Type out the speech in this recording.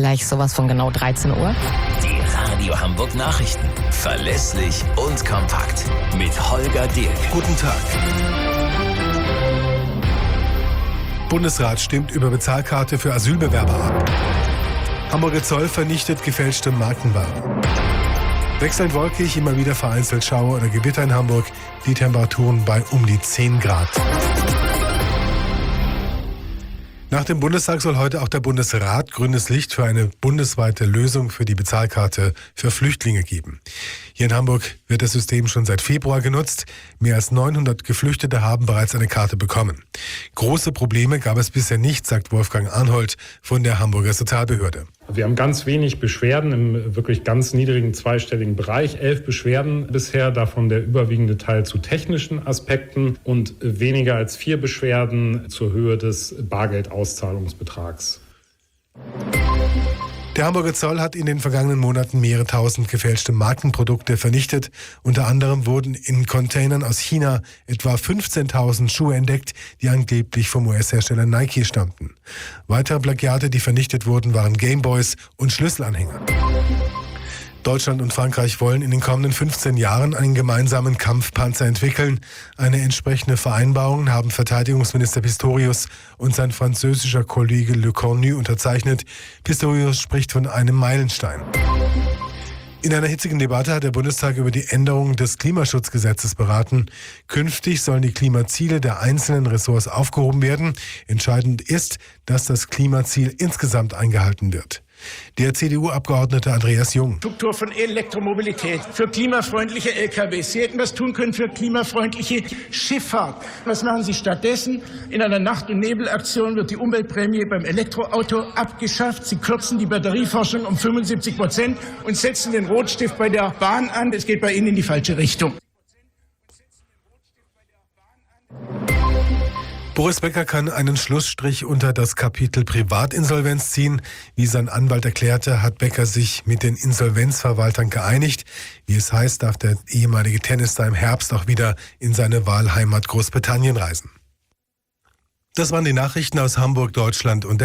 gleich sowas von genau 13 Uhr. Die Radio Hamburg Nachrichten. Verlässlich und kompakt. Mit Holger Dirk. Guten Tag. Bundesrat stimmt über Bezahlkarte für Asylbewerber ab. Hamburger Zoll vernichtet gefälschte Markenware. Wechselnd wolkig, immer wieder vereinzelt Schauer oder Gewitter in Hamburg. Die Temperaturen bei um die 10 Grad. Nach dem Bundestag soll heute auch der Bundesrat grünes Licht für eine bundesweite Lösung für die Bezahlkarte für Flüchtlinge geben. Hier in Hamburg wird das System schon seit Februar genutzt. Mehr als 900 Geflüchtete haben bereits eine Karte bekommen. Große Probleme gab es bisher nicht, sagt Wolfgang Arnhold von der Hamburger Sozialbehörde. Wir haben ganz wenig Beschwerden im wirklich ganz niedrigen zweistelligen Bereich. 11 Beschwerden bisher, davon der überwiegende Teil zu technischen Aspekten und weniger als 4 Beschwerden zur Höhe des Bargeldauszahlungsbetrags. Der Hamburger Zoll hat in den vergangenen Monaten mehrere tausend gefälschte Markenprodukte vernichtet. Unter anderem wurden in Containern aus China etwa 15.000 Schuhe entdeckt, die angeblich vom US-Hersteller Nike stammten. Weitere Plagiate, die vernichtet wurden, waren Gameboys und Schlüsselanhänger. Deutschland und Frankreich wollen in den kommenden 15 Jahren einen gemeinsamen Kampfpanzer entwickeln. Eine entsprechende Vereinbarung haben Verteidigungsminister Pistorius und sein französischer Kollege Le Cornu unterzeichnet. Pistorius spricht von einem Meilenstein. In einer hitzigen Debatte hat der Bundestag über die Änderung des Klimaschutzgesetzes beraten. Künftig sollen die Klimaziele der einzelnen Ressorts aufgehoben werden. Entscheidend ist, dass das Klimaziel insgesamt eingehalten wird. Der CDU-Abgeordnete Andreas Jung. Struktur von Elektromobilität, für klimafreundliche LKWs. Sie hätten was tun können für klimafreundliche Schifffahrt. Was machen Sie stattdessen? In einer Nacht- und Nebelaktion wird die Umweltprämie beim Elektroauto abgeschafft. Sie kürzen die Batterieforschung um 75% und setzen den Rotstift bei der Bahn an. Es geht bei Ihnen in die falsche Richtung. Boris Becker kann einen Schlussstrich unter das Kapitel Privatinsolvenz ziehen. Wie sein Anwalt erklärte, hat Becker sich mit den Insolvenzverwaltern geeinigt. Wie es heißt, darf der ehemalige Tennisstar im Herbst auch wieder in seine Wahlheimat Großbritannien reisen. Das waren die Nachrichten aus Hamburg, Deutschland und der